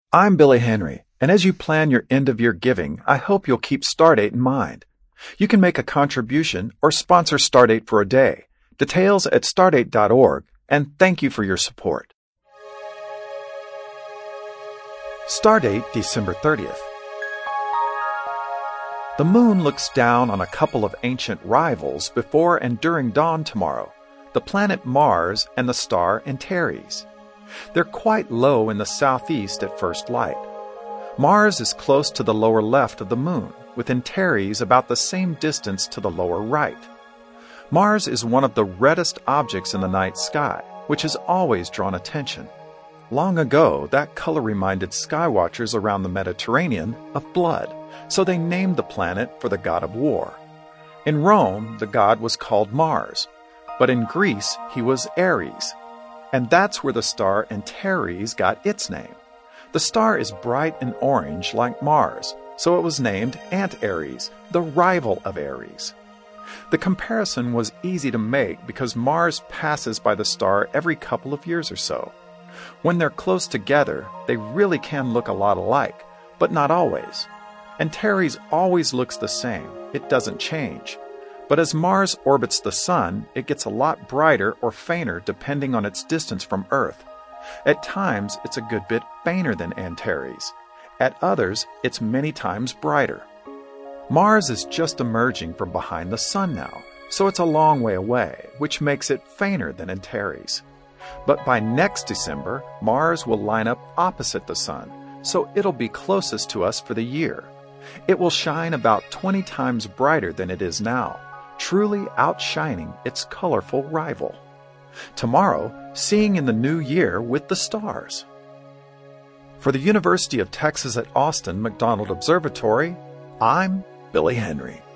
I'm Billy Henry, and as you plan your end-of-year giving, I hope you'll keep Stardate in mind. You can make a contribution or sponsor Stardate for a day. Details at stardate.org, and thank you for your support. Stardate, December 30th. The moon looks down on a couple of ancient rivals before and during dawn tomorrow, the planet Mars and the star Antares. They're quite low in the southeast at first light. Mars is close to the lower left of the moon, with Antares about the same distance to the lower right. Mars is one of the reddest objects in the night sky, which has always drawn attention. Long ago, that color reminded skywatchers around the Mediterranean of blood, so they named the planet for the god of war. In Rome, the god was called Mars, but in Greece, he was Ares. And that's where the star Antares got its name. The star is bright and orange like Mars, so it was named Antares, the rival of Ares. The comparison was easy to make because Mars passes by the star every couple of years or so. When they're close together, they really can look a lot alike, but not always. Antares always looks the same. It doesn't change. But as Mars orbits the Sun, it gets a lot brighter or fainter depending on its distance from Earth. At times, it's a good bit fainter than Antares. At others, it's many times brighter. Mars is just emerging from behind the Sun now, so it's a long way away, which makes it fainter than Antares. But by next December, Mars will line up opposite the Sun, so it'll be closest to us for the year. It will shine about 20 times brighter than it is now, truly outshining its colorful rival. Tomorrow, seeing in the new year with the stars. For the University of Texas at Austin McDonald Observatory, I'm Billy Henry.